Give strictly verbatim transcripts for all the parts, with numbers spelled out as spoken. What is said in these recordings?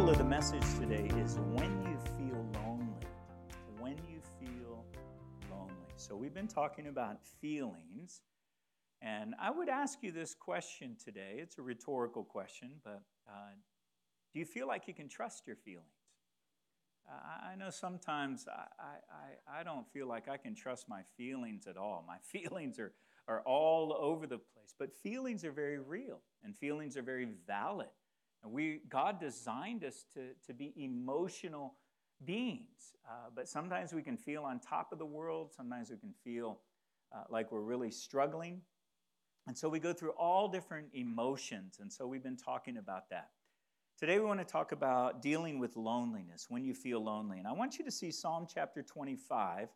title of the message today is When You Feel Lonely. When You Feel Lonely. So we've been talking about feelings, and I would ask you this question today. It's a rhetorical question, but uh, do you feel like you can trust your feelings? Uh, I know sometimes I, I, I don't feel like I can trust my feelings at all. My feelings are, are all over the place, but feelings are very real, and feelings are very valid. And we, God designed us to, to be emotional beings, uh, but sometimes we can feel on top of the world. Sometimes we can feel uh, like we're really struggling. And so we go through all different emotions, and so we've been talking about that. Today we want to talk about dealing with loneliness, when you feel lonely. And I want you to see Psalm chapter twenty-five,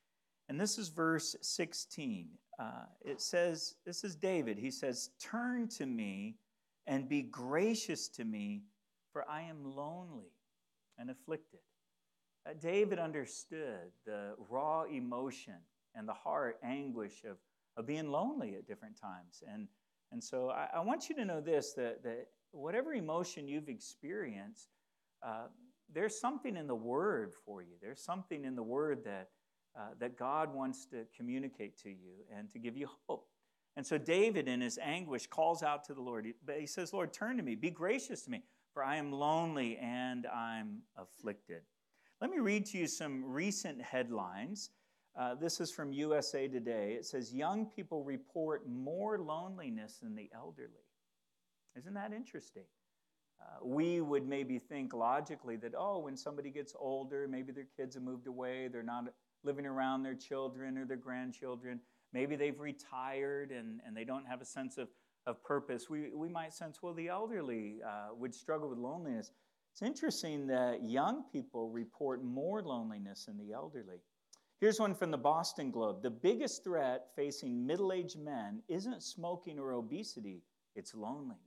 and this is verse sixteen. Uh, it says, this is David. He says, "Turn to me and be gracious to me, for I am lonely and afflicted." Uh, David understood the raw emotion and the heart anguish of, of being lonely at different times. And, and so I, I want you to know this, that, that whatever emotion you've experienced, uh, there's something in the Word for you. There's something in the Word that, uh, that God wants to communicate to you and to give you hope. And so David, in his anguish, calls out to the Lord. But he says, "Lord, turn to me, be gracious to me, for I am lonely and I'm afflicted." Let me read to you some recent headlines. Uh, this is from U S A Today. It says, "Young people report more loneliness than the elderly." Isn't that interesting? Uh, we would maybe think logically that, oh, when somebody gets older, maybe their kids have moved away, they're not living around their children or their grandchildren, maybe they've retired and, and they don't have a sense of, of purpose. We, we might sense, well, the elderly uh, would struggle with loneliness. It's interesting that young people report more loneliness than the elderly. Here's one from the Boston Globe. "The biggest threat facing middle-aged men isn't smoking or obesity, it's loneliness."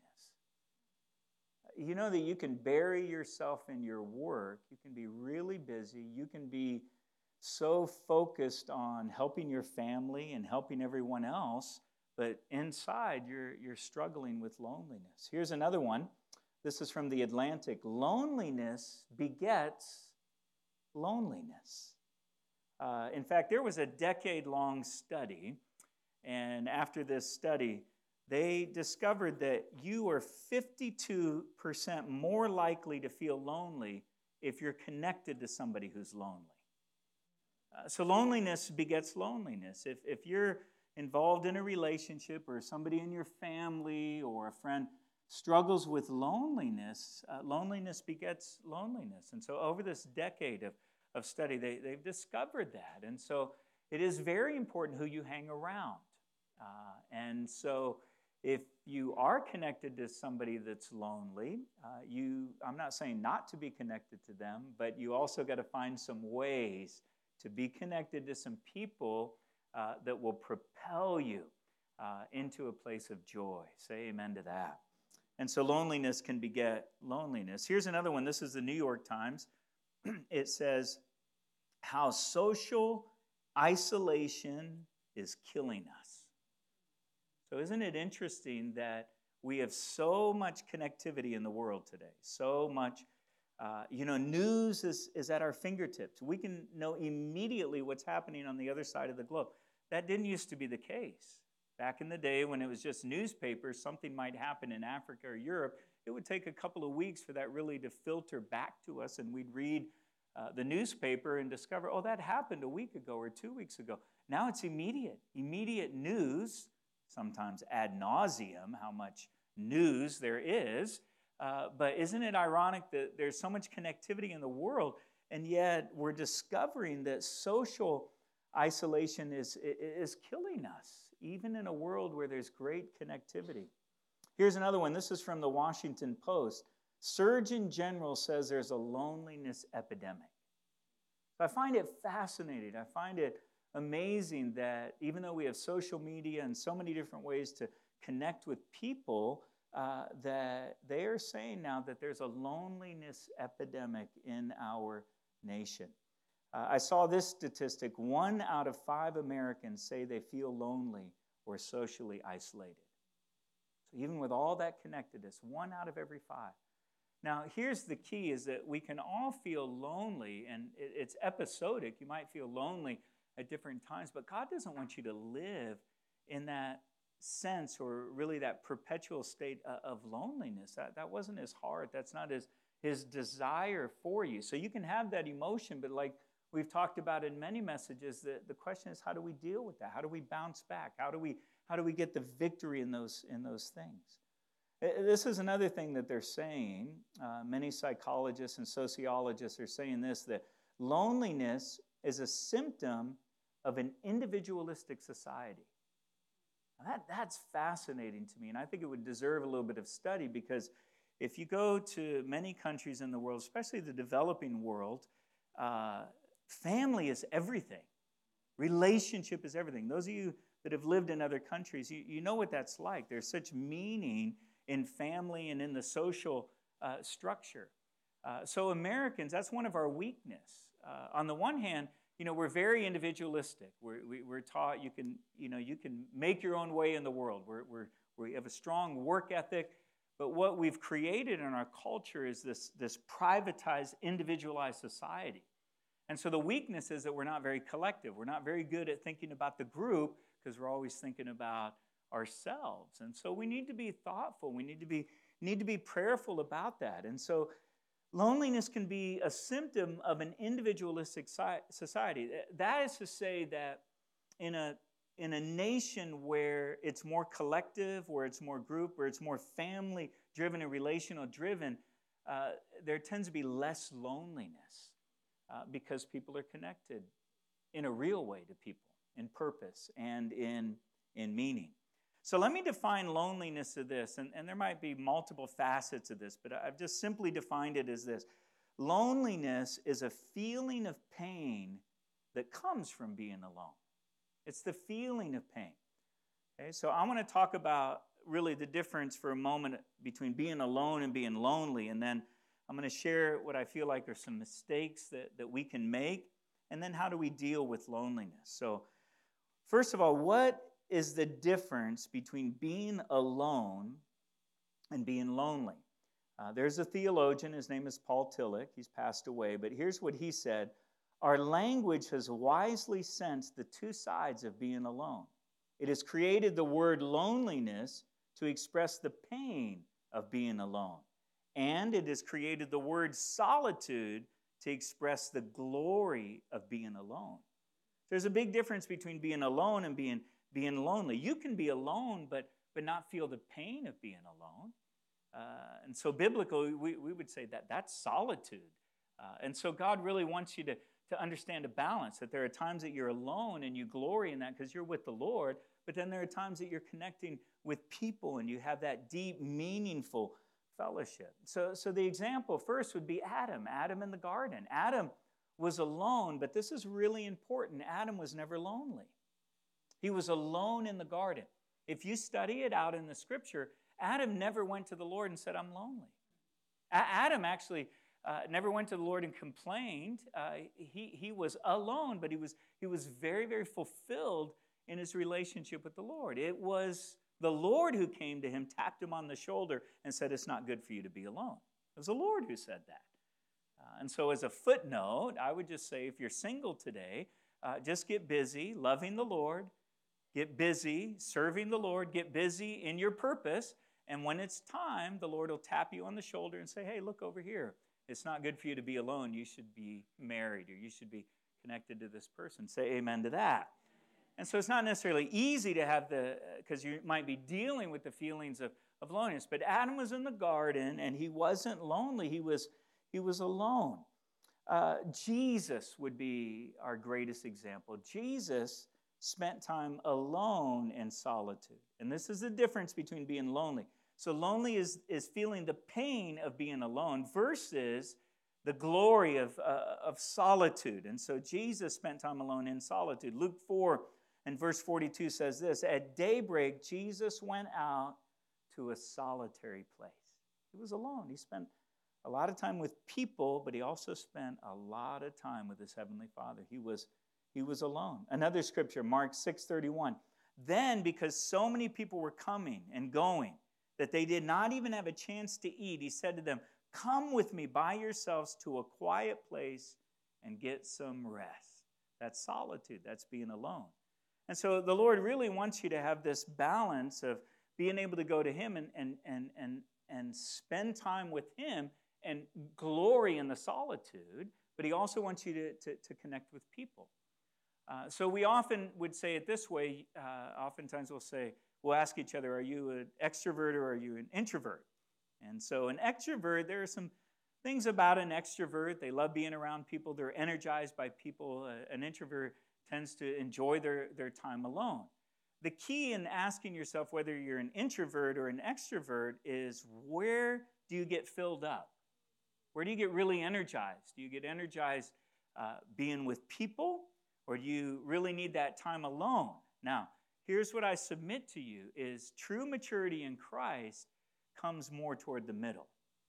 You know that you can bury yourself in your work. You can be really busy. You can be so focused on helping your family and helping everyone else, but inside you're, you're struggling with loneliness. Here's another one. This is from The Atlantic. "Loneliness begets loneliness." Uh, in fact, there was a decade-long study, and after this study, they discovered that you are fifty-two percent more likely to feel lonely if you're connected to somebody who's lonely. Uh, so loneliness begets loneliness. If, if you're involved in a relationship or somebody in your family or a friend struggles with loneliness, uh, loneliness begets loneliness. And so over this decade of, of study, they, they've discovered that. And so it is very important who you hang around. Uh, and so if you are connected to somebody that's lonely, uh, you, I'm not saying not to be connected to them, but you also got to find some ways to be connected to some people uh, that will propel you uh, into a place of joy. Say amen to that. And so loneliness can beget loneliness. Here's another one. This is the New York Times. It says, "How social isolation is killing us." So isn't it interesting that we have so much connectivity in the world today, so much, uh, you know, news is, is at our fingertips. We can know immediately what's happening on the other side of the globe. That didn't used to be the case. Back in the day when it was just newspapers, something might happen in Africa or Europe, it would take a couple of weeks for that really to filter back to us, and we'd read uh, the newspaper and discover, oh, that happened a week ago or two weeks ago. Now it's immediate, immediate news. Sometimes ad nauseum, how much news there is. Uh, but isn't it ironic that there's so much connectivity in the world, and yet we're discovering that social isolation is, is killing us, even in a world where there's great connectivity. Here's another one. This is from the Washington Post. "Surgeon General says there's a loneliness epidemic." I find it fascinating. I find it amazing that even though we have social media and so many different ways to connect with people, uh, that they are saying now that there's a loneliness epidemic in our nation. Uh, I saw this statistic. One out of five Americans say they feel lonely or socially isolated. So even with all that connectedness, one out of every five. Now, here's the key, is that we can all feel lonely, and it's episodic. You might feel lonely at different times, but God doesn't want you to live in that sense, or really that perpetual state of loneliness. That, that wasn't his heart. That's not his, his desire for you. So you can have that emotion, but like we've talked about in many messages, the, the question is, how do we deal with that? How do we bounce back? How do we, how do we get the victory in those, in those things? This is another thing that they're saying. Uh, many psychologists and sociologists are saying this, that loneliness is a symptom of an individualistic society. Now that, that's fascinating to me, and I think it would deserve a little bit of study, because if you go to many countries in the world, especially the developing world, uh, family is everything. Relationship is everything. Those of you that have lived in other countries, you, you know what that's like. There's such meaning in family and in the social uh, structure. Uh, so Americans, that's one of our weakness. Uh, on the one hand, you know, we're very individualistic. We're, we, we're taught you can, you know, you can make your own way in the world. We're, we're, we have a strong work ethic, but what we've created in our culture is this, this privatized, individualized society. And so the weakness is that we're not very collective. We're not very good at thinking about the group, because we're always thinking about ourselves. And so we need to be thoughtful. We need to be, need to be prayerful about that. And so loneliness can be a symptom of an individualistic society. That is to say that in a, in a nation where it's more collective, where it's more group, where it's more family-driven and relational-driven, uh, there tends to be less loneliness uh, because people are connected in a real way to people, in purpose and in, in meaning. So let me define loneliness of this, and, and there might be multiple facets of this, but I've just simply defined it as this. Loneliness is a feeling of pain that comes from being alone. It's the feeling of pain. Okay, so I want to talk about really the difference for a moment between being alone and being lonely, and then I'm going to share what I feel like are some mistakes that, that we can make, and then how do we deal with loneliness. So first of all, what is the difference between being alone and being lonely? Uh, there's a theologian, his name is Paul Tillich, he's passed away, but here's what he said: our language has wisely sensed the two sides of being alone. It has created the word loneliness to express the pain of being alone, and it has created the word solitude to express the glory of being alone. There's a big difference between being alone and being being lonely. You can be alone, but, but not feel the pain of being alone. Uh, and so biblically, we, we would say that that's solitude. Uh, and so God really wants you to, to understand a balance, that there are times that you're alone and you glory in that because you're with the Lord, but then there are times that you're connecting with people and you have that deep, meaningful fellowship. So, so the example first would be Adam, Adam in the garden. Adam was alone, but this is really important. Adam was never lonely. He was alone in the garden. If you study it out in the scripture, Adam never went to the Lord and said, I'm lonely. A- Adam actually uh, never went to the Lord and complained. Uh, he, he was alone, but he was, he was very, very fulfilled in his relationship with the Lord. It was the Lord who came to him, tapped him on the shoulder, and said, it's not good for you to be alone. It was the Lord who said that. Uh, and so as a footnote, I would just say, if you're single today, uh, just get busy loving the Lord. Get busy serving the Lord. Get busy in your purpose. And when it's time, the Lord will tap you on the shoulder and say, hey, look over here. It's not good for you to be alone. You should be married, or you should be connected to this person. Say amen to that. And so it's not necessarily easy to have the, because you might be dealing with the feelings of, of loneliness. But Adam was in the garden, and he wasn't lonely. He was, he was alone. Uh, Jesus would be our greatest example. Jesus spent time alone in solitude. And this is the difference between being lonely. So lonely is, is feeling the pain of being alone versus the glory of, uh, of solitude. And so Jesus spent time alone in solitude. Luke four and verse forty-two says this: at daybreak, Jesus went out to a solitary place. He was alone. He spent a lot of time with people, but he also spent a lot of time with his heavenly Father. He was He was alone. Another scripture, Mark six thirty-one. Then, because so many people were coming and going that they did not even have a chance to eat, he said to them, Come with me by yourselves to a quiet place and get some rest. That's solitude. That's being alone. And so the Lord really wants you to have this balance of being able to go to him and, and, and, and, and spend time with him and glory in the solitude, but he also wants you to, to, to connect with people. Uh, so we often would say it this way. Uh, oftentimes we'll say, we'll ask each other, are you an extrovert or are you an introvert? And so an extrovert, there are some things about an extrovert. They love being around people. They're energized by people. Uh, an introvert tends to enjoy their, their time alone. The key in asking yourself whether you're an introvert or an extrovert is, where do you get filled up? Where do you get really energized? Do you get energized uh, being with people, or do you really need that time alone? Now, here's what I submit to you is true maturity in Christ comes more toward the middle.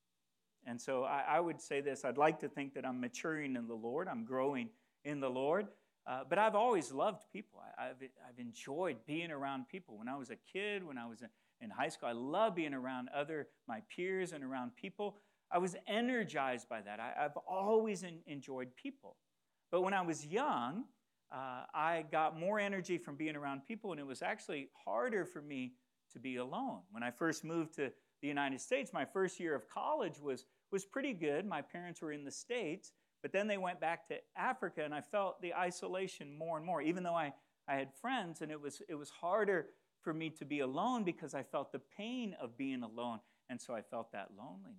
And so I, I would say this, I'd like to think that I'm maturing in the Lord, I'm growing in the Lord, uh, but I've always loved people. I, I've, I've enjoyed being around people. When I was a kid, when I was in high school, I loved being around other, my peers and around people. I was energized by that. I, I've always in, enjoyed people. But when I was young, uh, I got more energy from being around people, and it was actually harder for me to be alone. When I first moved to the United States, my first year of college was, was pretty good. My parents were in the States, but then they went back to Africa, and I felt the isolation more and more, even though I, I had friends, and it was, it was harder for me to be alone because I felt the pain of being alone, and so I felt that loneliness.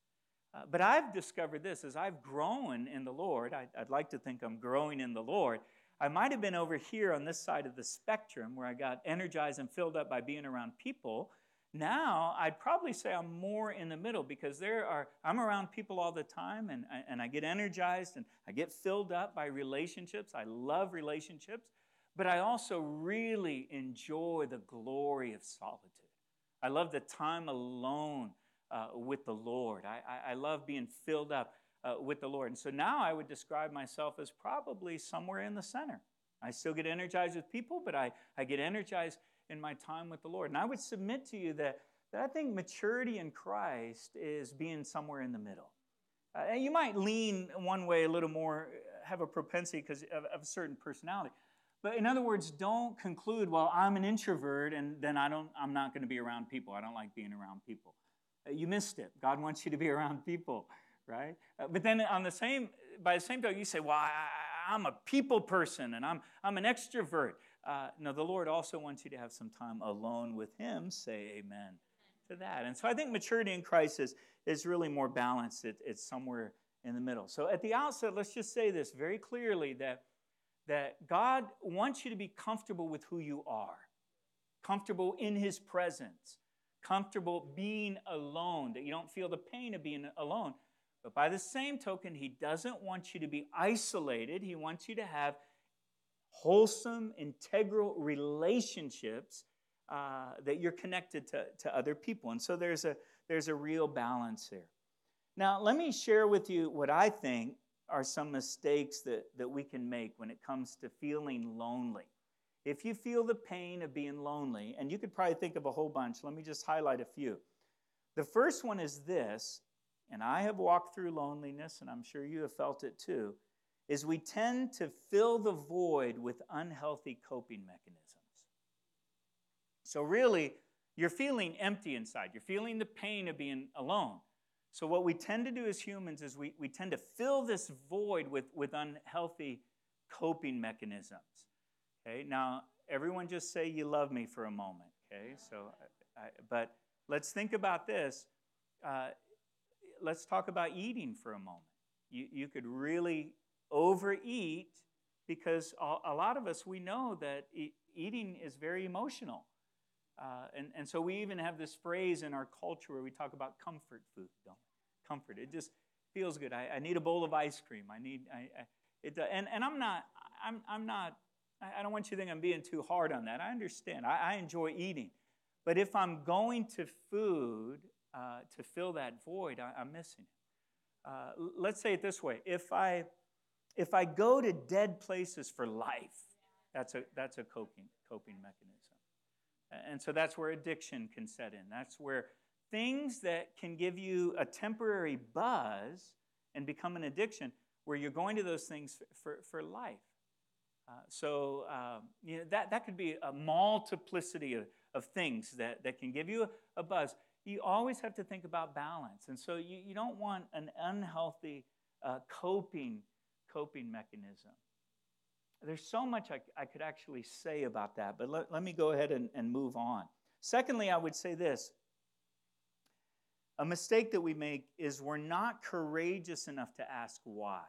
Uh, but I've discovered this, as I've grown in the Lord, I, I'd like to think I'm growing in the Lord. I might have been over here on this side of the spectrum where I got energized and filled up by being around people. Now, I'd probably say I'm more in the middle, because there are, I'm around people all the time, and, and I get energized and I get filled up by relationships. I love relationships, but I also really enjoy the glory of solitude. I love the time alone uh, with the Lord. I, I, I love being filled up uh, with the Lord. And so now I would describe myself as probably somewhere in the center. I still get energized with people, but I, I get energized in my time with the Lord. And I would submit to you that, that I think maturity in Christ is being somewhere in the middle. Uh, and you might lean one way a little more, have a propensity because of, of a certain personality. But in other words, don't conclude, well, I'm an introvert, and then I don't, I'm not going to be around people. I don't like being around people. Uh, you missed it. God wants you to be around people, right? Uh, but then on the same, by the same token, you say, well, I, I'm a people person, and I'm, I'm an extrovert. Uh, no, the Lord also wants you to have some time alone with him. Say amen to that. And so I think maturity in Christ is, is really more balanced. It, it's somewhere in the middle. So at the outset, let's just say this very clearly, that, that God wants you to be comfortable with who you are, comfortable in his presence, comfortable being alone, that you don't feel the pain of being alone. But by the same token, he doesn't want you to be isolated. He wants you to have wholesome, integral relationships uh, that you're connected to, to other people. And so there's a, there's a real balance here. Now, let me share with you what I think are some mistakes that, that we can make when it comes to feeling lonely. If you feel the pain of being lonely, and you could probably think of a whole bunch, let me just highlight a few. The first one is this, and I have walked through loneliness, and I'm sure you have felt it too, is we tend to fill the void with unhealthy coping mechanisms. So really, you're feeling empty inside. You're feeling the pain of being alone. So what we tend to do as humans is we, we tend to fill this void with, with unhealthy coping mechanisms. Okay, now everyone just say you love me for a moment. Okay, so, I, I, but let's think about this. Uh, let's talk about eating for a moment. You, you could really overeat, because a lot of us, we know that e- eating is very emotional. Uh, and, and so we even have this phrase in our culture where we talk about comfort food, don't we? Comfort. It just feels good. I, I need a bowl of ice cream. I need, I, I it, and, and I'm not, I'm, I'm not, I don't want you to think I'm being too hard on that. I understand. I, I enjoy eating. But if I'm going to food uh, to fill that void, I, I'm missing it. Uh, let's say it this way. If I, If I go to dead places for life, that's a, that's a coping, coping mechanism. And so that's where addiction can set in. That's where things that can give you a temporary buzz and become an addiction where you're going to those things for, for life. Uh, so uh, you know, that, that could be a multiplicity of, of things that, that can give you a, a buzz. You always have to think about balance. And so you, you don't want an unhealthy uh, coping, coping mechanism. There's so much I, I could actually say about that, but let, let me go ahead and, and move on. Secondly, I would say this. A mistake that we make is we're not courageous enough to ask why.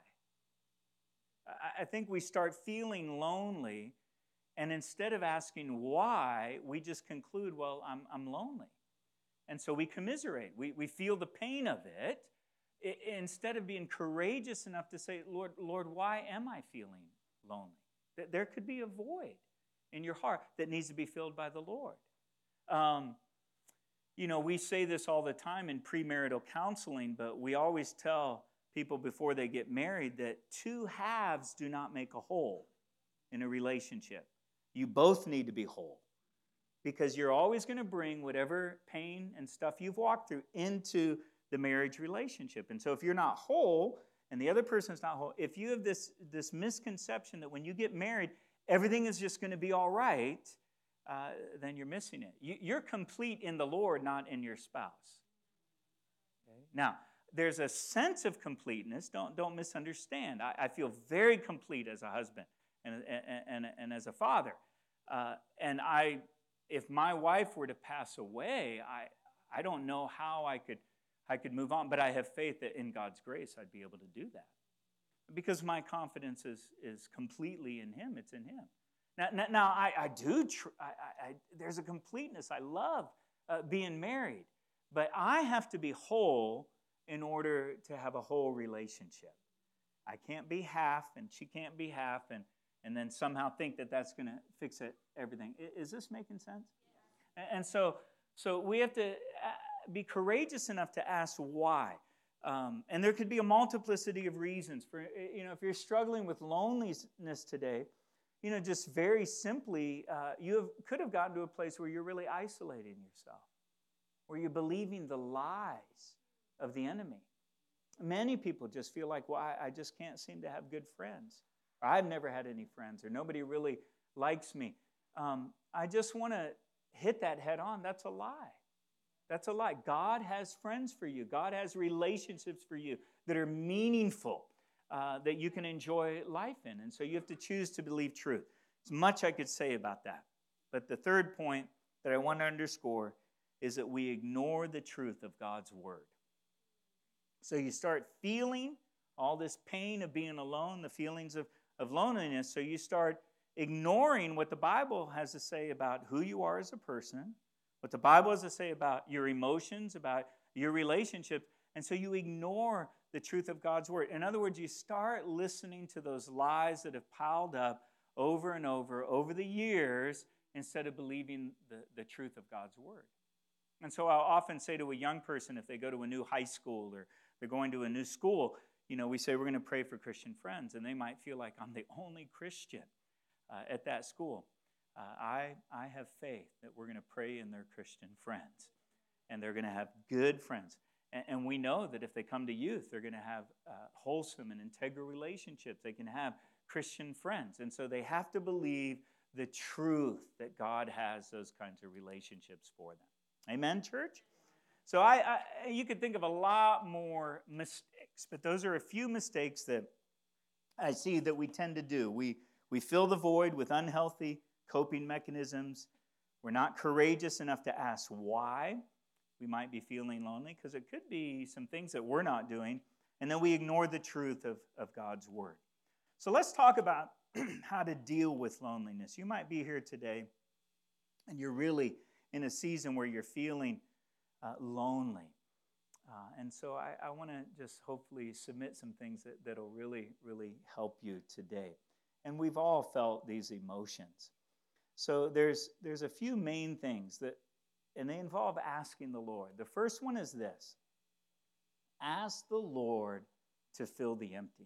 I, I think we start feeling lonely, and instead of asking why, we just conclude, well, I'm, I'm lonely. And so we commiserate. We, we feel the pain of it, I, instead of being courageous enough to say, Lord, Lord, why am I feeling lonely? There could be a void in your heart that needs to be filled by the Lord. Um, you know, we say this all the time in premarital counseling, but we always tell people before they get married that two halves do not make a whole in a relationship. You both need to be whole because you're always going to bring whatever pain and stuff you've walked through into the marriage relationship. And so if you're not whole, and the other person's not whole, if you have this, this misconception that when you get married, everything is just going to be all right, uh, then you're missing it. You, you're complete in the Lord, not in your spouse. Okay? Now, there's a sense of completeness. Don't, don't misunderstand. I, I feel very complete as a husband and, and, and, and as a father. Uh, and I, if my wife were to pass away, I, I don't know how I could I could move on, but I have faith that in God's grace I'd be able to do that. Because my confidence is, is completely in Him. It's in Him. Now, now, now I, I do, tr- I, I, there's a completeness. I love uh, being married. But I have to be whole in order to have a whole relationship. I can't be half, and she can't be half, and, and then somehow think that that's going to fix it, everything. Is this making sense? Yeah. And so, so we have to be courageous enough to ask why. Um, and there could be a multiplicity of reasons. For, you know, if you're struggling with loneliness today, you know, just very simply, uh, you have, could have gotten to a place where you're really isolating yourself, where you're believing the lies of the enemy. Many people just feel like, well, I, I just can't seem to have good friends. Or I've never had any friends, or nobody really likes me. Um, I just want to hit that head on. That's a lie. That's a lie. God has friends for you. God has relationships for you that are meaningful, uh, that you can enjoy life in. And so you have to choose to believe truth. There's much I could say about that. But the third point that I want to underscore is that we ignore the truth of God's word. So you start feeling all this pain of being alone, the feelings of, of loneliness. So you start ignoring what the Bible has to say about who you are as a person, what the Bible has to say about your emotions, about your relationships, and so you ignore the truth of God's word. In other words, you start listening to those lies that have piled up over and over, over the years, instead of believing the, the truth of God's word. And so I'll often say to a young person, if they go to a new high school or they're going to a new school, you know, we say we're going to pray for Christian friends, and they might feel like I'm the only Christian uh, at that school. Uh, I, I have faith that we're going to pray in their Christian friends, and they're going to have good friends. And, and we know that if they come to youth, they're going to have uh, wholesome and integral relationships. They can have Christian friends. And so they have to believe the truth that God has those kinds of relationships for them. Amen, church? So I, I you could think of a lot more mistakes, but those are a few mistakes that I see that we tend to do. We, we fill the void with unhealthy coping mechanisms. We're not courageous enough to ask why we might be feeling lonely, because it could be some things that we're not doing, and then we ignore the truth of, of God's word. So let's talk about how to deal with loneliness. You might be here today, and you're really in a season where you're feeling uh, lonely. Uh, and so I, I want to just hopefully submit some things that, that'll really, really help you today. And we've all felt these emotions. So there's there's a few main things that, and they involve asking the Lord. The first one is this: ask the Lord to fill the emptiness.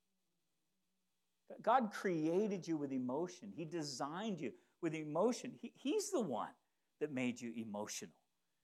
God created you with emotion. He designed you with emotion. He, he's the one that made you emotional.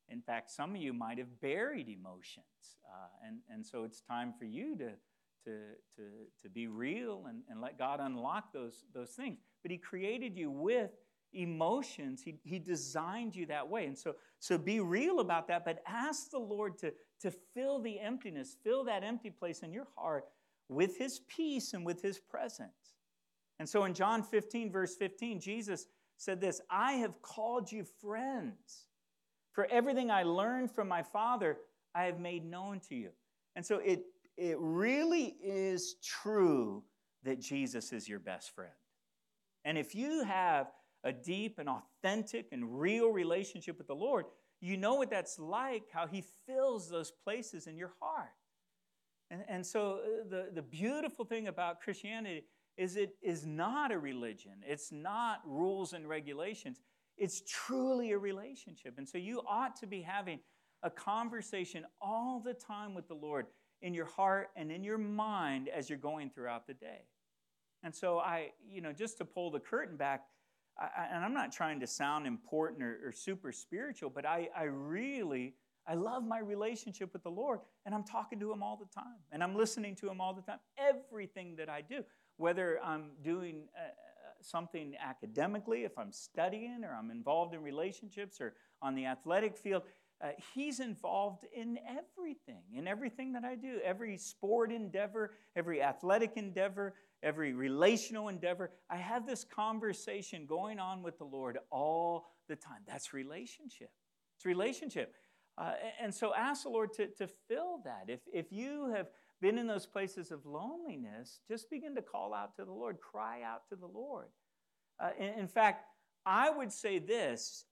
In fact, some of you might have buried emotions. Uh, and, and so it's time for you to, to, to, to be real and, and let God unlock those, those things. But he created you with emotions. He, he designed you that way. And so, so be real about that, but ask the Lord to, to fill the emptiness, fill that empty place in your heart with his peace and with his presence. And so in John fifteen, verse fifteen, Jesus said this, I have called you friends. For everything I learned from my Father, I have made known to you. And so it, it really is true that Jesus is your best friend. And if you have a deep and authentic and real relationship with the Lord, you know what that's like, how he fills those places in your heart. And, and so the, the beautiful thing about Christianity is it is not a religion. It's not rules and regulations. It's truly a relationship. And so you ought to be having a conversation all the time with the Lord in your heart and in your mind as you're going throughout the day. And so I, you know, just to pull the curtain back, I, and I'm not trying to sound important or, or super spiritual, but I, I really, I love my relationship with the Lord, and I'm talking to him all the time, and I'm listening to him all the time, everything that I do, whether I'm doing uh, something academically, if I'm studying, or I'm involved in relationships, or on the athletic field, uh, he's involved in everything, in everything that I do, every sport endeavor, every athletic endeavor, every relational endeavor. I have this conversation going on with the Lord all the time. That's relationship. It's relationship. Uh, and so ask the Lord to, to fill that. If, if you have been in those places of loneliness, just begin to call out to the Lord. Cry out to the Lord. Uh, in, in fact, I would say this,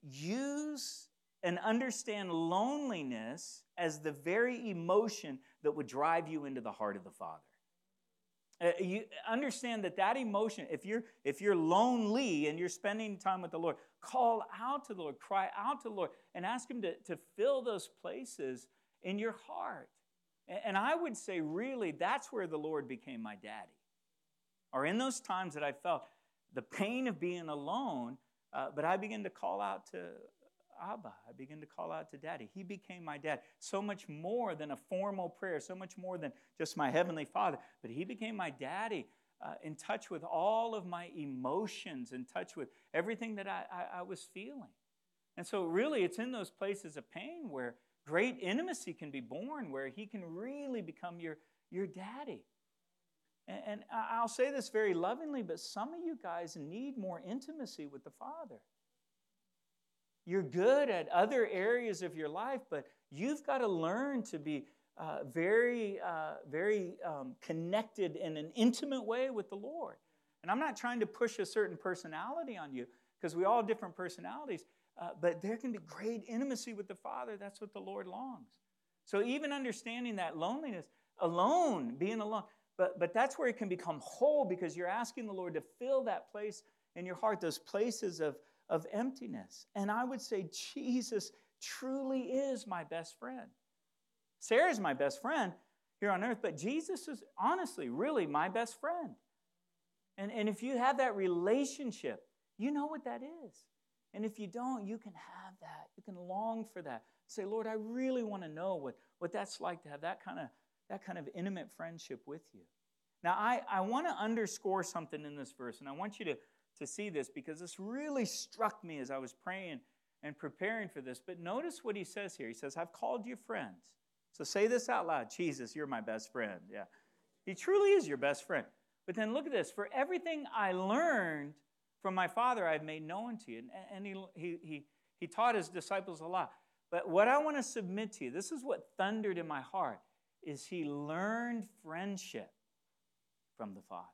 use and understand loneliness as the very emotion that would drive you into the heart of the Father. Uh, you understand that that emotion, if you're, if you're lonely and you're spending time with the Lord, call out to the Lord, cry out to the Lord, and ask him to, to fill those places in your heart. And, and I would say, really, that's where the Lord became my daddy. Or in those times that I felt the pain of being alone, uh, but I began to call out to Abba. I began to call out to Daddy. He became my dad. So much more than a formal prayer, so much more than just my Heavenly Father. But he became my daddy, uh, in touch with all of my emotions, in touch with everything that I, I, I was feeling. And so really, it's in those places of pain where great intimacy can be born, where he can really become your, your daddy. And, and I'll say this very lovingly, but some of you guys need more intimacy with the Father. You're good at other areas of your life, but you've got to learn to be uh, very, uh, very um, connected in an intimate way with the Lord. And I'm not trying to push a certain personality on you, because we all have different personalities, uh, but there can be great intimacy with the Father. That's what the Lord longs. So even understanding that loneliness, alone, being alone, but, but that's where it can become whole, because you're asking the Lord to fill that place in your heart, those places of of emptiness. And I would say Jesus truly is my best friend. Sarah's my best friend here on earth, but Jesus is honestly, really my best friend. And, and if you have that relationship, you know what that is. And if you don't, you can have that. You can long for that. Say, Lord, I really want to know what, what that's like to have that kind of, that kind of intimate friendship with you. Now, I, I want to underscore something in this verse, and I want you to to see this, because this really struck me as I was praying and preparing for this. But notice what he says here. He says, I've called you friends. So say this out loud. Jesus, you're my best friend. Yeah. He truly is your best friend. But then look at this. For everything I learned from my Father, I've made known to you. And, and he, he, he, he taught his disciples a lot. But what I want to submit to you, this is what thundered in my heart, is he learned friendship from the Father.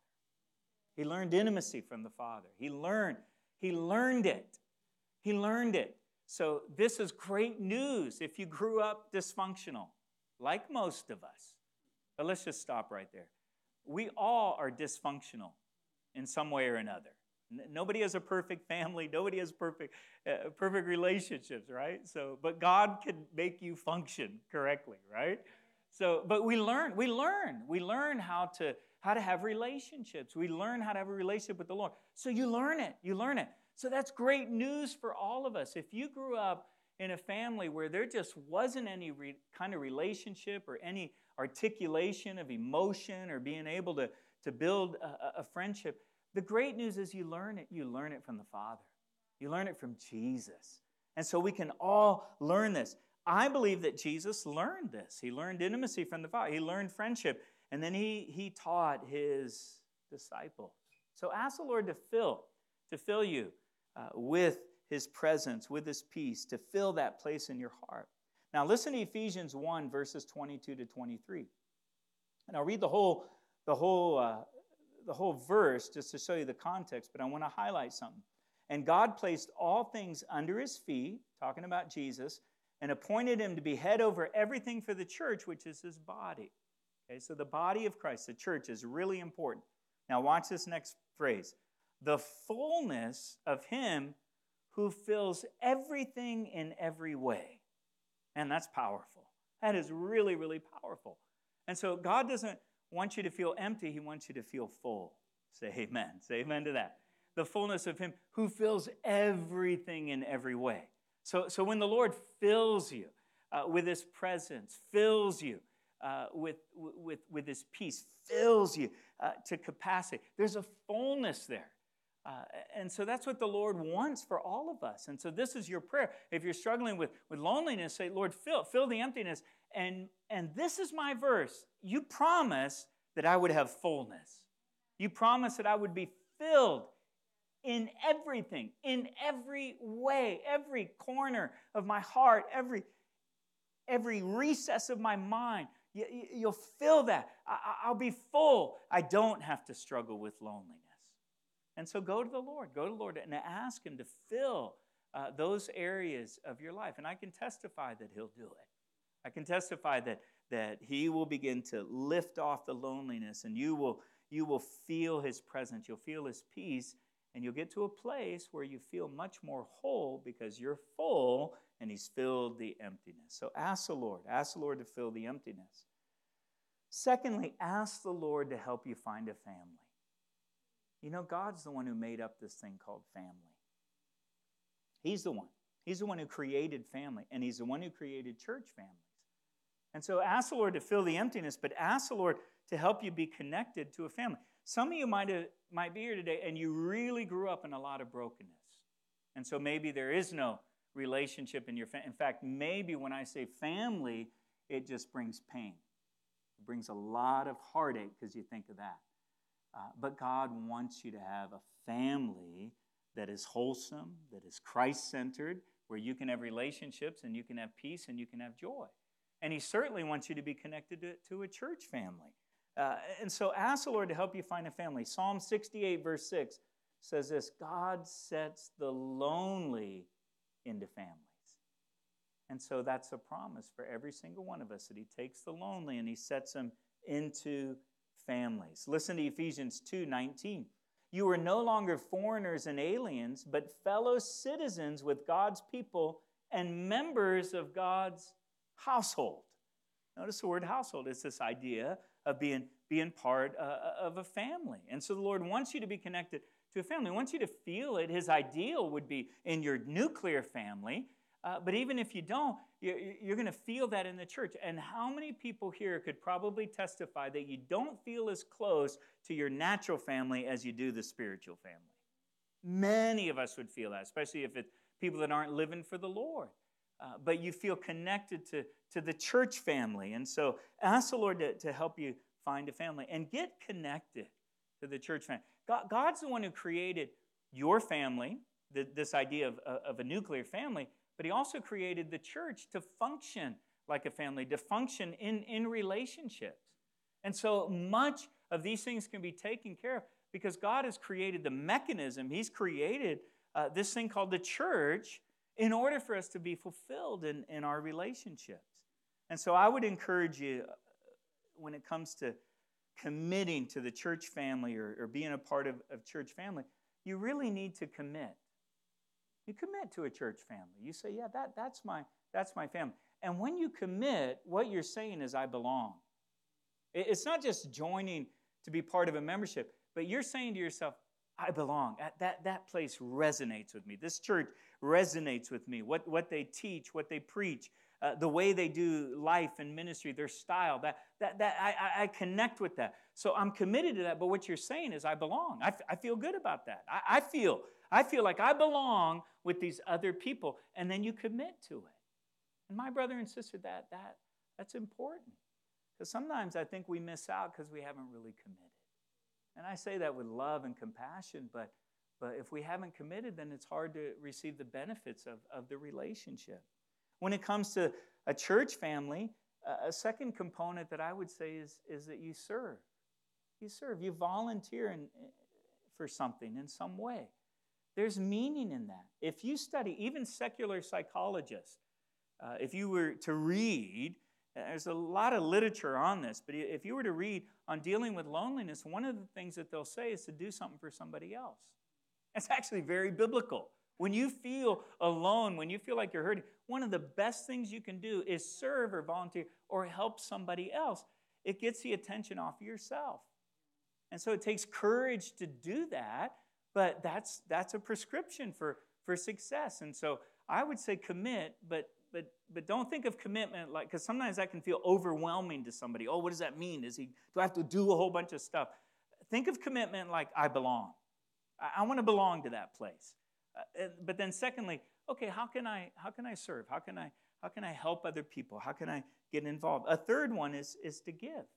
He learned intimacy from the Father. He learned, he learned it. He learned it. So this is great news if you grew up dysfunctional, like most of us. But let's just stop right there. We all are dysfunctional in some way or another. Nobody has a perfect family. Nobody has perfect, uh, perfect relationships, right? So, but God can make you function correctly, right? So, but we learn, we learn, we learn how to how to have relationships. We learn how to have a relationship with the Lord. So you learn it. You learn it. So that's great news for all of us. If you grew up in a family where there just wasn't any re- kind of relationship or any articulation of emotion or being able to, to build a, a friendship, the great news is you learn it. You learn it from the Father. You learn it from Jesus. And so we can all learn this. I believe that Jesus learned this. He learned intimacy from the Father. He learned friendship. And then he, he taught his disciples. So ask the Lord to fill, to fill you uh, with his presence, with his peace, to fill that place in your heart. Now listen to Ephesians one, verses twenty-two to twenty-three. And I'll read the whole, the whole, uh, the whole verse just to show you the context, but I want to highlight something. And God placed all things under his feet, talking about Jesus, and appointed him to be head over everything for the church, which is his body. Okay, so the body of Christ, the church, is really important. Now watch this next phrase. The fullness of him who fills everything in every way. And that's powerful. That is really, really powerful. And so God doesn't want you to feel empty. He wants you to feel full. Say amen. Say amen to that. The fullness of him who fills everything in every way. So, so when the Lord fills you uh, with his presence, fills you uh, with, with, with his peace, fills you uh, to capacity, there's a fullness there. Uh, and so that's what the Lord wants for all of us. And so this is your prayer. If you're struggling with, with loneliness, say, Lord, fill, fill the emptiness. And, and this is my verse. You promise that I would have fullness. You promise that I would be filled in everything, in every way, every corner of my heart, every, every recess of my mind. You, you'll fill that. I, I'll be full. I don't have to struggle with loneliness. And so go to the Lord. Go to the Lord and ask him to fill uh, those areas of your life. And I can testify that he'll do it. I can testify that, that he will begin to lift off the loneliness, and you will, you will feel his presence. You'll feel his peace, and you'll get to a place where you feel much more whole because you're full and he's filled the emptiness. So ask the Lord. Ask the Lord to fill the emptiness. Secondly, ask the Lord to help you find a family. You know, God's the one who made up this thing called family. He's the one. He's the one who created family, and he's the one who created church families. And so ask the Lord to fill the emptiness, but ask the Lord to help you be connected to a family. Some of you might, have, might be here today, and you really grew up in a lot of brokenness. And so maybe there is no relationship in your family. In fact, maybe when I say family, it just brings pain. It brings a lot of heartache because you think of that. Uh, but God wants you to have a family that is wholesome, that is Christ-centered, where you can have relationships and you can have peace and you can have joy. And he certainly wants you to be connected to, to a church family. Uh, and so ask the Lord to help you find a family. Psalm sixty-eight, verse six says this, God sets the lonely into families. And so that's a promise for every single one of us, that he takes the lonely and he sets them into families. Listen to Ephesians two nineteen. You are no longer foreigners and aliens, but fellow citizens with God's people and members of God's household. Notice the word household. It's this idea of being, being part uh, of a family. And so the Lord wants you to be connected to a family. He wants you to feel it. His ideal would be in your nuclear family. Uh, but even if you don't, you're, you're going to feel that in the church. And how many people here could probably testify that you don't feel as close to your natural family as you do the spiritual family? Many of us would feel that, especially if it's people that aren't living for the Lord. Uh, but you feel connected to, to the church family. And so ask the Lord to, to help you find a family and get connected to the church family. God, God's the one who created your family, the, this idea of, of a nuclear family, but he also created the church to function like a family, to function in, in relationships. And so much of these things can be taken care of because God has created the mechanism. He's created uh, this thing called the church in order for us to be fulfilled in, in our relationships. And so I would encourage you, when it comes to committing to the church family or, or being a part of, of church family, you really need to commit. You commit to a church family. You say, yeah, that, that's my, that's my family. And when you commit, what you're saying is, I belong. It's not just joining to be part of a membership, but you're saying to yourself, I belong. That, that, that place resonates with me. This church resonates with me. What, what they teach, what they preach, uh, the way they do life and ministry, their style, that, that, that I, I connect with that. So I'm committed to that, but what you're saying is I belong. I, f- I feel good about that. I, I feel I feel like I belong with these other people, and then you commit to it. And my brother and sister, that, that, that's important. Because sometimes I think we miss out because we haven't really committed. And I say that with love and compassion, but, but if we haven't committed, then it's hard to receive the benefits of, of the relationship. When it comes to a church family, uh, a second component that I would say is, is that you serve. You serve. You volunteer in, for something in some way. There's meaning in that. If you study, even secular psychologists, uh, if you were to read, there's a lot of literature on this, but if you were to read on dealing with loneliness, one of the things that they'll say is to do something for somebody else. It's actually very biblical. When you feel alone, when you feel like you're hurting, one of the best things you can do is serve or volunteer or help somebody else. It gets the attention off of yourself. And so it takes courage to do that, but that's that's a prescription for, for success. And so I would say commit, but But, but don't think of commitment like, because sometimes that can feel overwhelming to somebody. Oh, what does that mean? Is he, do I have to do a whole bunch of stuff? Think of commitment like I belong. I, I want to belong to that place. Uh, and, but then secondly, okay, how can I how can I serve? How can I how can I help other people? How can I get involved? A third one is is to give.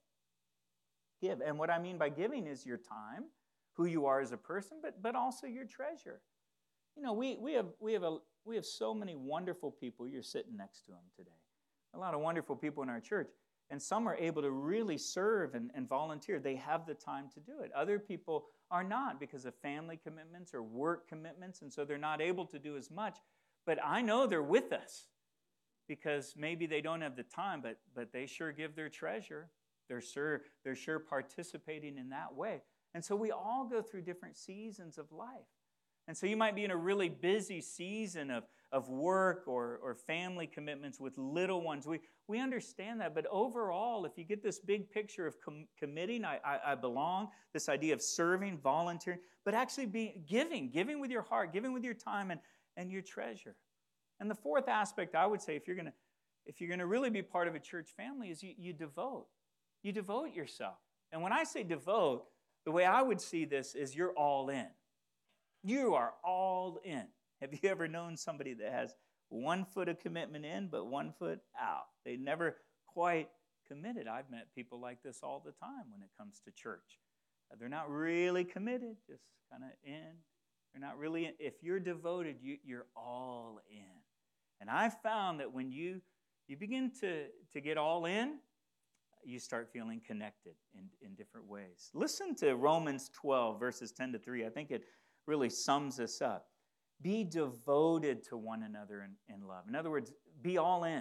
Give. And what I mean by giving is your time, who you are as a person, but but also your treasure. You know, we we have we have a we have so many wonderful people. You're sitting next to them today. A lot of wonderful people in our church. And some are able to really serve and, and volunteer. They have the time to do it. Other people are not because of family commitments or work commitments, and so they're not able to do as much. But I know they're with us because maybe they don't have the time, but, but they sure give their treasure. They're sure, they're sure participating in that way. And so we all go through different seasons of life. And so you might be in a really busy season of, of work or, or family commitments with little ones. We, we understand that. But overall, if you get this big picture of com- committing, I, I, I belong, this idea of serving, volunteering, but actually be giving, giving with your heart, giving with your time and, and your treasure. And the fourth aspect, I would say, if you're going to if you're going to really be part of a church family, is you, you devote. You devote yourself. And when I say devote, the way I would see this is you're all in. You are all in. Have you ever known somebody that has one foot of commitment in, but one foot out? They never quite committed. I've met people like this all the time when it comes to church. They're not really committed, just kind of in. They're not really in. If you're devoted, you, you're all in. And I found that when you, you begin to, to get all in, you start feeling connected in, in different ways. Listen to Romans twelve, verses ten to three. I think it really sums this up. Be devoted to one another in, in love. In other words, be all in.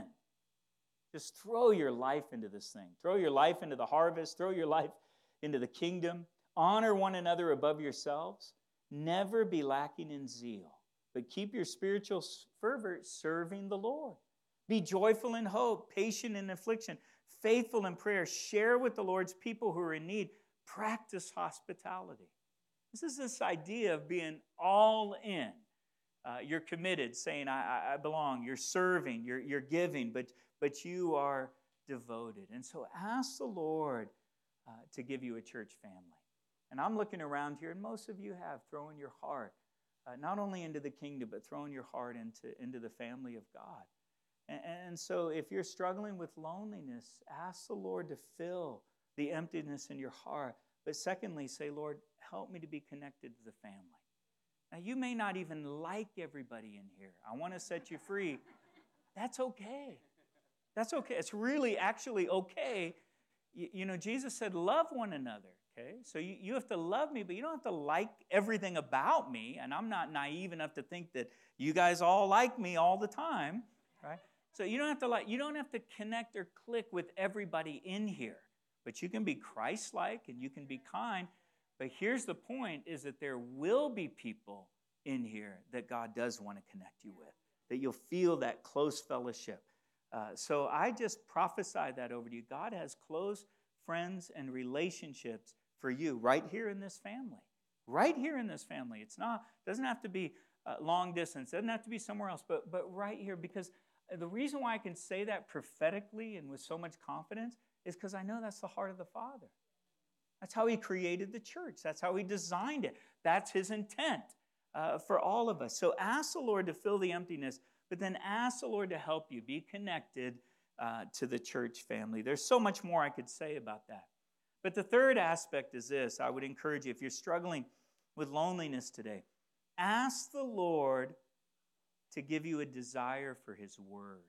Just throw your life into this thing. Throw your life into the harvest. Throw your life into the kingdom. Honor one another above yourselves. Never be lacking in zeal, but keep your spiritual fervor serving the Lord. Be joyful in hope, patient in affliction, faithful in prayer. Share with the Lord's people who are in need. Practice hospitality. This is this idea of being all in. Uh, you're committed, saying, I, I belong. You're serving, you're, you're giving, but, but you are devoted. And so ask the Lord uh, to give you a church family. And I'm looking around here, and most of you have thrown your heart, uh, not only into the kingdom, but thrown your heart into, into the family of God. And, and so if you're struggling with loneliness, ask the Lord to fill the emptiness in your heart. But secondly, say, Lord, help me to be connected to the family. Now, you may not even like everybody in here. I want to set you free. That's okay. That's okay. It's really actually okay. You, you know, Jesus said, love one another, okay? So you, you have to love me, but you don't have to like everything about me. And I'm not naive enough to think that you guys all like me all the time, right? So you don't have to like, you don't have to connect or click with everybody in here. But you can be Christ-like and you can be kind. But here's the point, is that there will be people in here that God does want to connect you with, that you'll feel that close fellowship. Uh, so I just prophesy that over to you. God has close friends and relationships for you right here in this family. right here in this family. It's not, doesn't have to be uh, long distance. It doesn't have to be somewhere else, but, but right here. Because the reason why I can say that prophetically and with so much confidence is because I know that's the heart of the Father. That's how he created the church. That's how he designed it. That's his intent uh, for all of us. So ask the Lord to fill the emptiness, but then ask the Lord to help you be connected uh, to the church family. There's so much more I could say about that. But the third aspect is this. I would encourage you, if you're struggling with loneliness today, ask the Lord to give you a desire for his word.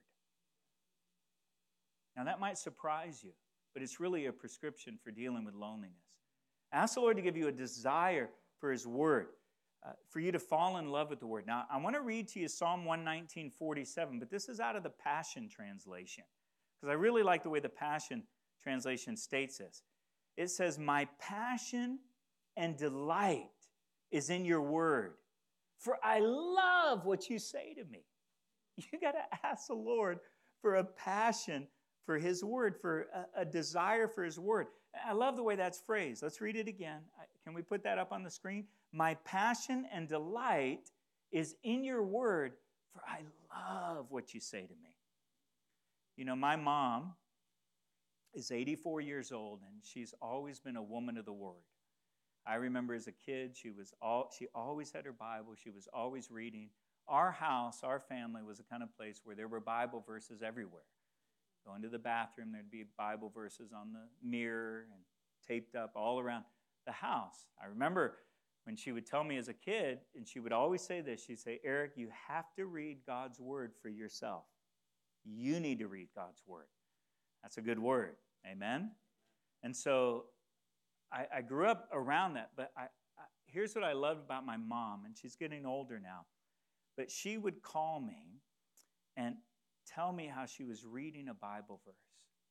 Now that might surprise you, but it's really a prescription for dealing with loneliness. Ask the Lord to give you a desire for his word, uh, for you to fall in love with the word. Now, I want to read to you Psalm one nineteen, forty-seven, but this is out of the Passion Translation, because I really like the way the Passion Translation states this. It says, my passion and delight is in your word, for I love what you say to me. You got to ask the Lord for a passion for his word, for a, a desire for his word. I love the way that's phrased. Let's read it again. Can we put that up on the screen? My passion and delight is in your word, for I love what you say to me. You know, my mom is eighty-four years old, and she's always been a woman of the word. I remember as a kid, she was all, she always had her Bible. She was always reading. Our house, our family, was the kind of place where there were Bible verses everywhere. Go into the bathroom, there'd be Bible verses on the mirror and taped up all around the house. I remember when she would tell me as a kid, and she would always say this, she'd say, Eric, you have to read God's word for yourself. You need to read God's word. That's a good word. Amen? And so I, I grew up around that, but I, I, here's what I loved about my mom, and she's getting older now, but she would call me and tell me how she was reading a Bible verse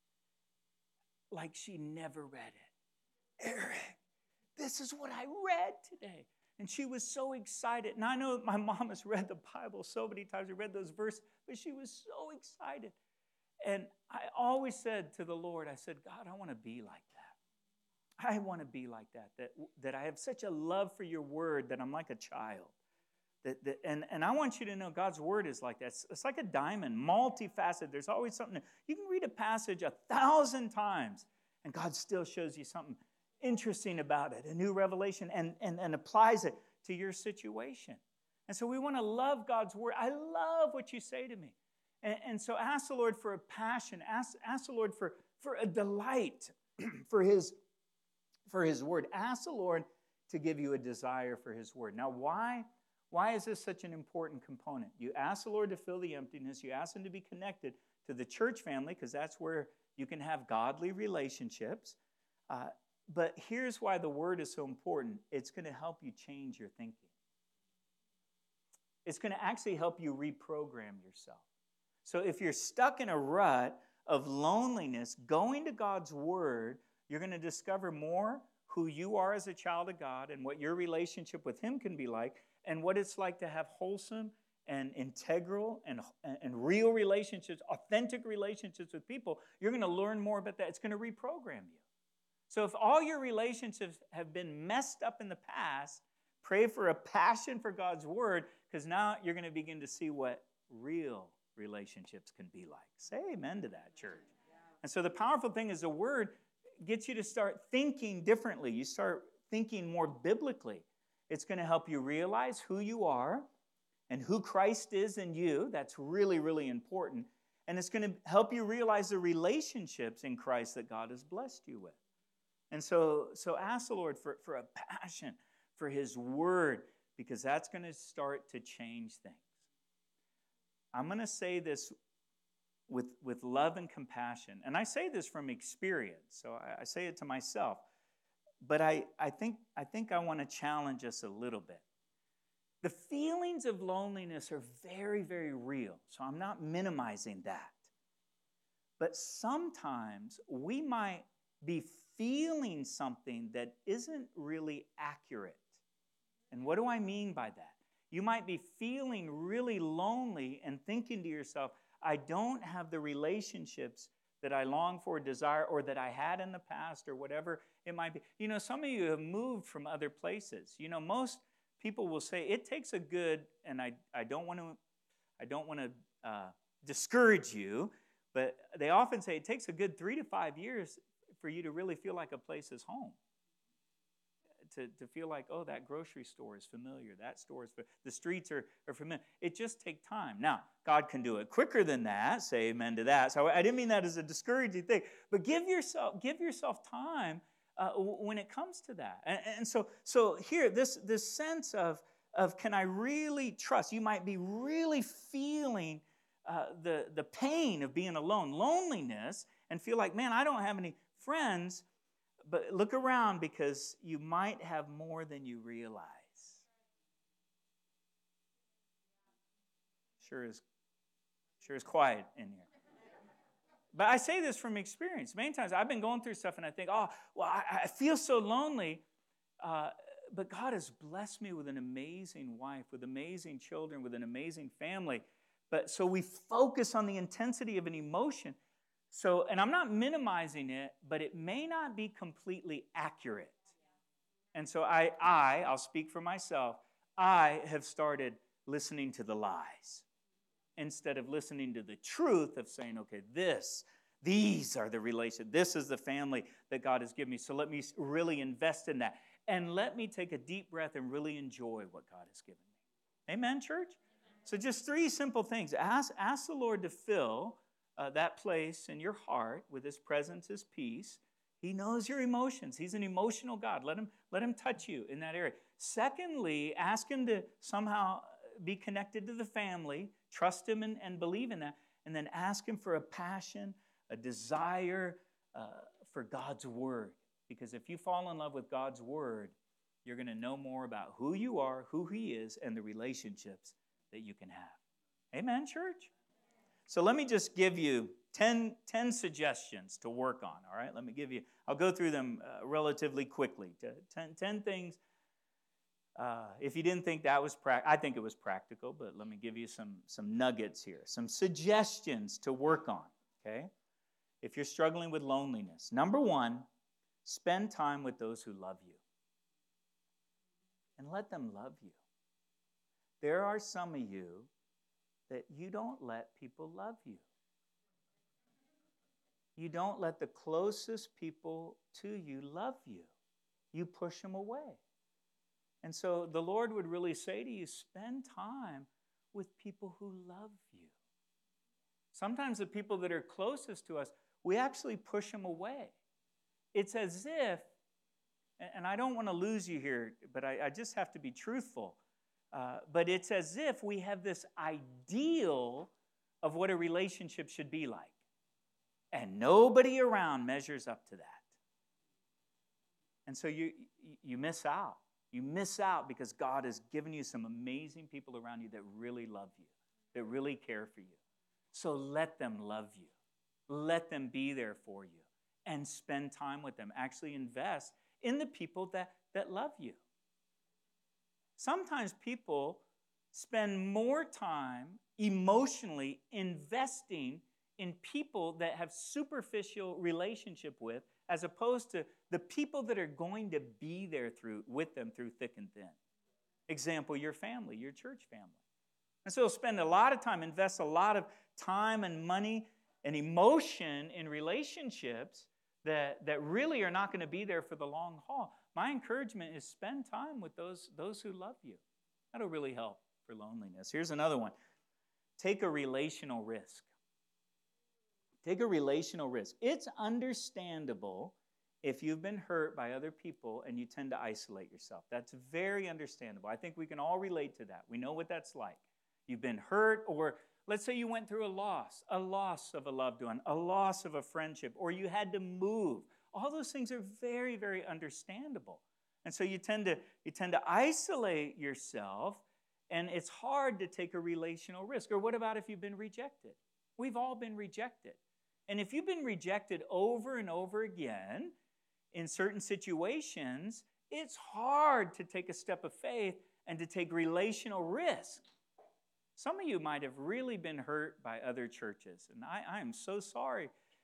like she never read it. Eric, this is what I read today. And she was so excited. And I know my mom has read the Bible so many times, I read those verses, but she was so excited. And I always said to the Lord, I said, God, I want to be like that. I want to be like that, that, that I have such a love for your word that I'm like a child. That, that, and, and I want you to know God's word is like that. It's, it's like a diamond, multifaceted. There's always something new. You can read a passage a thousand times, and God still shows you something interesting about it, a new revelation, and, and, and applies it to your situation. And so we want to love God's word. I love what you say to me. And, and so ask the Lord for a passion. Ask, ask the Lord for, for a delight for his, for his word. Ask the Lord to give you a desire for his word. Now, why, why is this such an important component? You ask the Lord to fill the emptiness. You ask him to be connected to the church family, because that's where you can have godly relationships. Uh, but here's why the word is so important. It's going to help you change your thinking. It's going to actually help you reprogram yourself. So if you're stuck in a rut of loneliness, going to God's word, you're going to discover more who you are as a child of God and what your relationship with him can be like, and what it's like to have wholesome and integral and, and real relationships, authentic relationships with people. You're going to learn more about that. It's going to reprogram you. So if all your relationships have been messed up in the past, pray for a passion for God's word, because now you're going to begin to see what real relationships can be like. Say amen to that, church. And so the powerful thing is the word gets you to start thinking differently. You start thinking more biblically. It's going to help you realize who you are and who Christ is in you. That's really, really important. And it's going to help you realize the relationships in Christ that God has blessed you with. And so, so ask the Lord for, for a passion for his word, because that's going to start to change things. I'm going to say this with, with love and compassion. And I say this from experience, so I, I say it to myself. But I, I think, I think I want to challenge us a little bit. The feelings of loneliness are very, very real, so I'm not minimizing that. But sometimes we might be feeling something that isn't really accurate. And what do I mean by that? You might be feeling really lonely and thinking to yourself, I don't have the relationships that I long for, desire, or that I had in the past, or whatever it might be. You know, some of you have moved from other places. You know, most people will say it takes a good, and I, I don't want to, I don't want to uh, discourage you, but they often say it takes a good three to five years for you to really feel like a place is home. To, to feel like, oh, that grocery store is familiar. That store is, the streets are, are familiar. It just takes time. Now, God can do it quicker than that. Say amen to that. So I didn't mean that as a discouraging thing. But give yourself, give yourself time uh, when it comes to that. And, and so, so here, this, this sense of, of can I really trust? You might be really feeling uh, the, the pain of being alone, loneliness, and feel like, man, I don't have any friends. But look around, because you might have more than you realize. Sure is, sure is quiet in here. But I say this from experience. Many times I've been going through stuff and I think, oh, well, I, I feel so lonely. Uh, but God has blessed me with an amazing wife, with amazing children, with an amazing family. But so we focus on the intensity of an emotion. So, and I'm not minimizing it, but it may not be completely accurate. And so I, I, I'll speak for myself, I have started listening to the lies instead of listening to the truth of saying, okay, this, these are the relations. This is the family that God has given me. So let me really invest in that. And let me take a deep breath and really enjoy what God has given me. Amen, church? So just three simple things. Ask, ask the Lord to fill Uh, that place in your heart with His presence, His peace. He knows your emotions. He's an emotional God. Let him, let him touch you in that area. Secondly, ask Him to somehow be connected to the family. Trust Him and, and believe in that. And then ask Him for a passion, a desire uh, for God's Word. Because if you fall in love with God's Word, you're going to know more about who you are, who He is, and the relationships that you can have. Amen, church? So let me just give you ten, ten suggestions to work on, all right? Let me give you, I'll go through them uh, relatively quickly. ten, ten things. Uh, if you didn't think that was practical, I think it was practical, but let me give you some, some nuggets here, some suggestions to work on, okay? If you're struggling with loneliness. Number one, spend time with those who love you. And let them love you. There are some of you that you don't let people love you. You don't let the closest people to you love you. You push them away. And so the Lord would really say to you, spend time with people who love you. Sometimes the people that are closest to us, we actually push them away. It's as if, and I don't want to lose you here, but I, I just have to be truthful. Uh, but it's as if we have this ideal of what a relationship should be like. And nobody around measures up to that. And so you, you miss out. You miss out because God has given you some amazing people around you that really love you, that really care for you. So let them love you. Let them be there for you. And spend time with them. Actually invest in the people that, that love you. Sometimes people spend more time emotionally investing in people that have superficial relationship with, as opposed to the people that are going to be there through with them through thick and thin. Example, your family, your church family. And so spend a lot of time, invest a lot of time and money and emotion in relationships that, that really are not going to be there for the long haul. My encouragement is spend time with those, those who love you. That'll really help for loneliness. Here's another one. Take a relational risk. Take a relational risk. It's understandable if you've been hurt by other people and you tend to isolate yourself. That's very understandable. I think we can all relate to that. We know what that's like. You've been hurt, or let's say you went through a loss, a loss of a loved one, a loss of a friendship, or you had to move. All those things are very, very understandable. And so you tend to, you tend to isolate yourself, and it's hard to take a relational risk. Or what about if you've been rejected? We've all been rejected. And if you've been rejected over and over again in certain situations, it's hard to take a step of faith and to take relational risk. Some of you might have really been hurt by other churches, and I, I am so sorry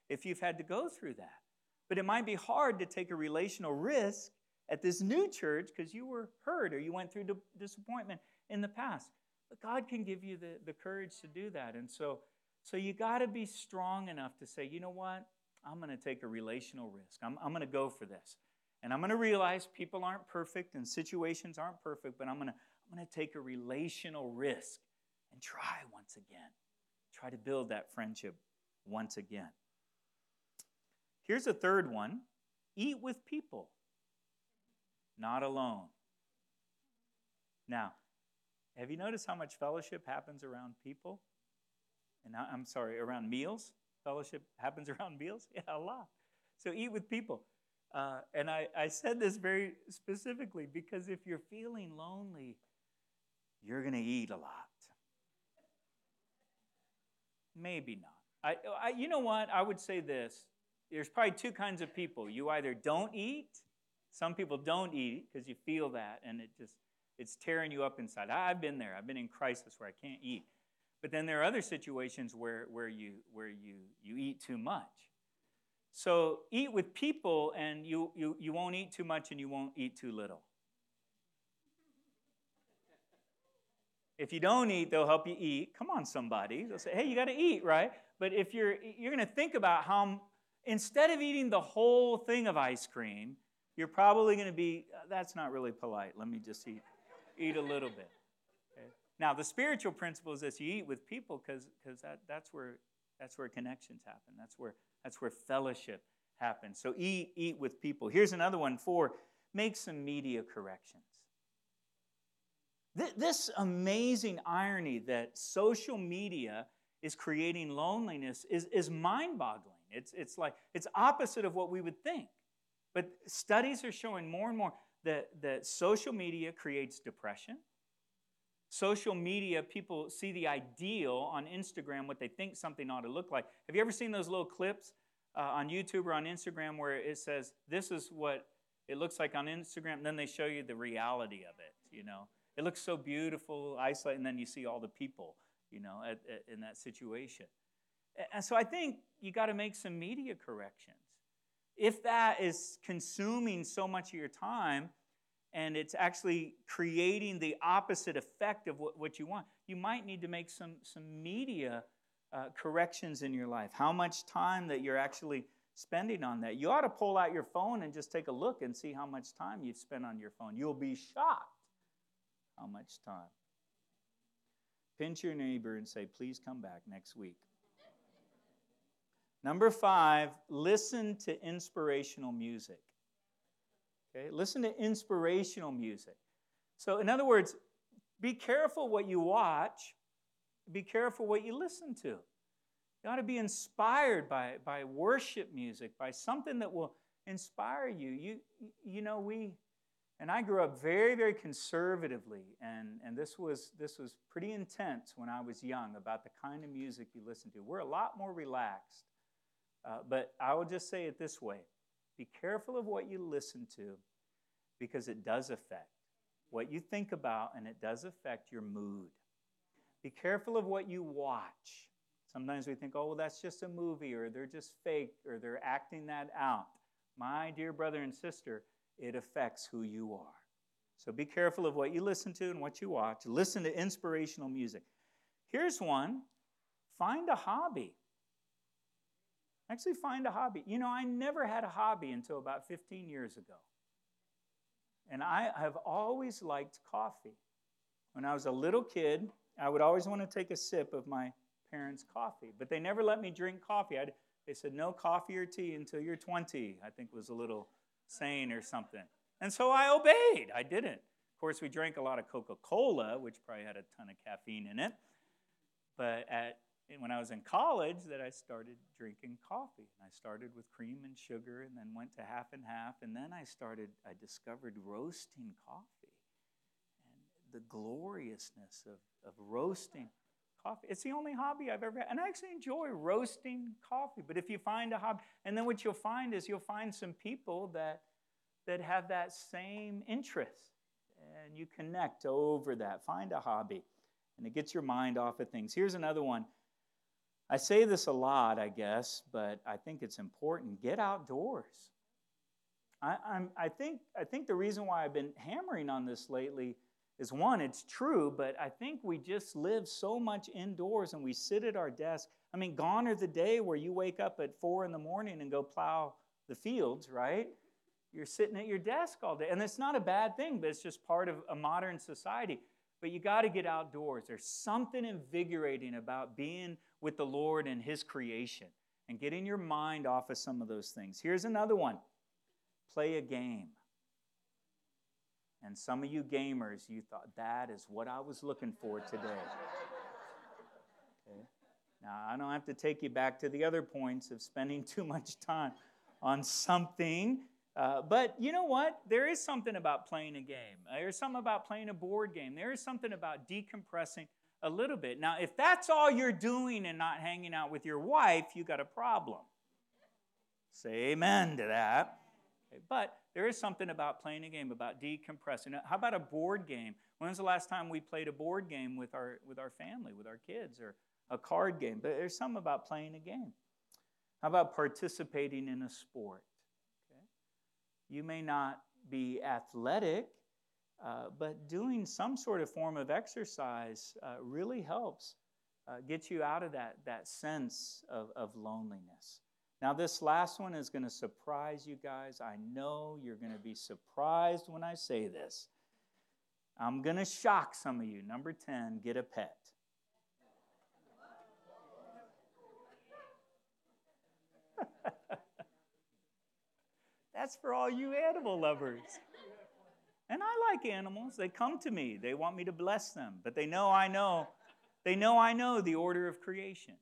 if you've had to go through that. But it might be hard to take a relational risk at this new church because you were hurt or you went through di- disappointment in the past. But God can give you the, the courage to do that. And so, so you got to be strong enough to say, you know what? I'm going to take a relational risk. I'm, I'm going to go for this. And I'm going to realize people aren't perfect and situations aren't perfect, but I'm going to I'm going to take a relational risk and try once again. Try to build that friendship once again. Here's a third one. Eat with people, not alone. Now, have you noticed how much fellowship happens around people? And I, I'm sorry, around meals? Fellowship happens around meals? Yeah, a lot. So eat with people. Uh, and I, I said this very specifically because if you're feeling lonely, you're going to eat a lot. Maybe not. I, I, you know what? I would say this. There's probably two kinds of people. You either don't eat. Some people don't eat because you feel that, and it just it's tearing you up inside. I've been there. I've been in crisis where I can't eat. But then there are other situations where, where you where you you eat too much. So eat with people, and you you you won't eat too much, and you won't eat too little. If you don't eat, they'll help you eat. Come on, somebody. They'll say, hey, you got to eat, right? But if you're you're going to think about how, instead of eating the whole thing of ice cream, you're probably going to be, that's not really polite. Let me just eat, eat a little bit. Okay? Now, the spiritual principle is this: you eat with people because because that, that's where that's where connections happen. That's where that's where fellowship happens. So eat eat with people. Here's another one. Four, make some media corrections. This amazing irony that social media is creating loneliness is, is mind-boggling. It's, it's like it's opposite of what we would think. But studies are showing more and more that, that social media creates depression. Social media, people see the ideal on Instagram, what they think something ought to look like. Have you ever seen those little clips uh, on YouTube or on Instagram where it says, this is what it looks like on Instagram, and then they show you the reality of it, you know? It looks so beautiful, isolated, and then you see all the people, you know, at, at, in that situation. And so I think you got to make some media corrections. If that is consuming so much of your time and it's actually creating the opposite effect of what, what you want, you might need to make some, some media uh, corrections in your life. How much time that you're actually spending on that. You ought to pull out your phone and just take a look and see how much time you've spent on your phone. You'll be shocked. How much time? Pinch your neighbor and say, please come back next week. Number five, listen to inspirational music. Okay, listen to inspirational music. So in other words, be careful what you watch. Be careful what you listen to. You ought to be inspired by, by worship music, by something that will inspire you. You, you know, we... And I grew up very, very conservatively, and, and this was this was pretty intense when I was young about the kind of music you listen to. We're a lot more relaxed, uh, but I will just say it this way. Be careful of what you listen to because it does affect what you think about, and it does affect your mood. Be careful of what you watch. Sometimes we think, oh, well, that's just a movie, or they're just fake, or they're acting that out. My dear brother and sister, it affects who you are. So be careful of what you listen to and what you watch. Listen to inspirational music. Here's one. Find a hobby. Actually, find a hobby. You know, I never had a hobby until about fifteen years ago. And I have always liked coffee. When I was a little kid, I would always want to take a sip of my parents' coffee. But they never let me drink coffee. I'd, they said, no coffee or tea until you're twenty, I think was a little saying or something. And so I obeyed. I didn't. Of course, we drank a lot of Coca-Cola, which probably had a ton of caffeine in it. But at, when I was in college, that I started drinking coffee. And I started with cream and sugar and then went to half and half. And then I started, I discovered roasting coffee and the gloriousness of, of roasting coffee. It's the only hobby I've ever had. And I actually enjoy roasting coffee. But if you find a hobby, and then what you'll find is you'll find some people that, that have that same interest. And you connect over that. Find a hobby. And it gets your mind off of things. Here's another one. I say this a lot, I guess, but I think it's important. Get outdoors. I, I'm, I think, I think the reason why I've been hammering on this lately is, one, it's true, but I think we just live so much indoors and we sit at our desk. I mean, gone are the day where you wake up at four in the morning and go plow the fields, right? You're sitting at your desk all day. And it's not a bad thing, but it's just part of a modern society. But you got to get outdoors. There's something invigorating about being with the Lord and His creation and getting your mind off of some of those things. Here's another one. Play a game. And some of you gamers, you thought, that is what I was looking for today. Okay. Now, I don't have to take you back to the other points of spending too much time on something. Uh, but you know what? There is something about playing a game. There's something about playing a board game. There is something about decompressing a little bit. Now, if that's all you're doing and not hanging out with your wife, you got a problem. Say amen to that. Okay, but there is something about playing a game, about decompressing. How about a board game? When was the last time we played a board game with our, with our family, with our kids, or a card game? But there's something about playing a game. How about participating in a sport? You may not be athletic, uh, but doing some sort of form of exercise uh, really helps uh, get you out of that, that sense of, of loneliness. Now, this last one is going to surprise you guys. I know you're going to be surprised when I say this. I'm going to shock some of you. Number ten, get a pet. That's for all you animal lovers. And I like animals. They come to me. They want me to bless them. But they know I know. They know I know the order of creation.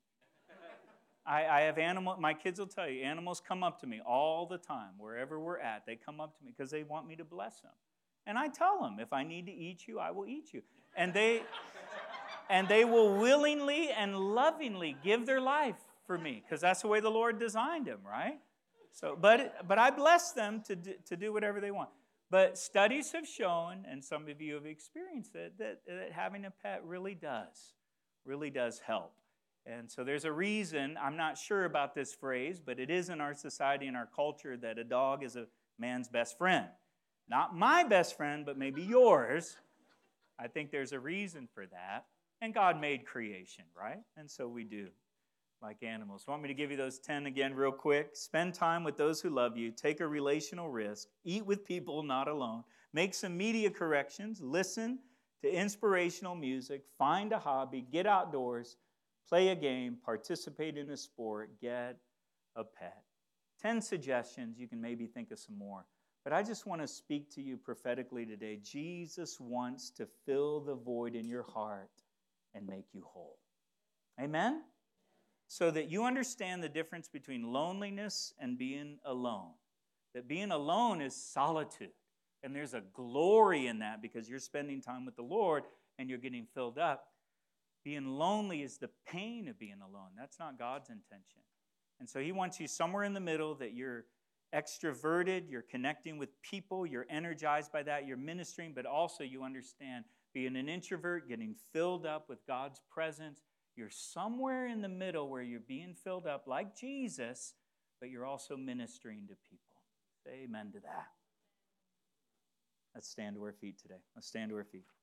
I, I have animal. My kids will tell you, animals come up to me all the time. Wherever we're at, they come up to me because they want me to bless them. And I tell them, if I need to eat you, I will eat you. And they, and they will willingly and lovingly give their life for me because that's the way the Lord designed them, right? So, but but I bless them to do, to do whatever they want. But studies have shown, and some of you have experienced it, that, that having a pet really does, really does help. And so there's a reason, I'm not sure about this phrase, but it is in our society and our culture that a dog is a man's best friend. Not my best friend, but maybe yours. I think there's a reason for that. And God made creation, right? And so we do. Like animals. Want me to give you those ten again real quick? Spend time with those who love you. Take a relational risk. Eat with people, not alone. Make some media corrections. Listen to inspirational music. Find a hobby. Get outdoors. Play a game. Participate in a sport. Get a pet. Ten suggestions. You can maybe think of some more. But I just want to speak to you prophetically today. Jesus wants to fill the void in your heart and make you whole. Amen? So that you understand the difference between loneliness and being alone. That being alone is solitude. And there's a glory in that because you're spending time with the Lord and you're getting filled up. Being lonely is the pain of being alone. That's not God's intention. And so He wants you somewhere in the middle, that you're extroverted, you're connecting with people, you're energized by that, you're ministering, but also you understand being an introvert, getting filled up with God's presence. You're somewhere in the middle where you're being filled up like Jesus, but you're also ministering to people. Say amen to that. Let's stand to our feet today. Let's stand to our feet.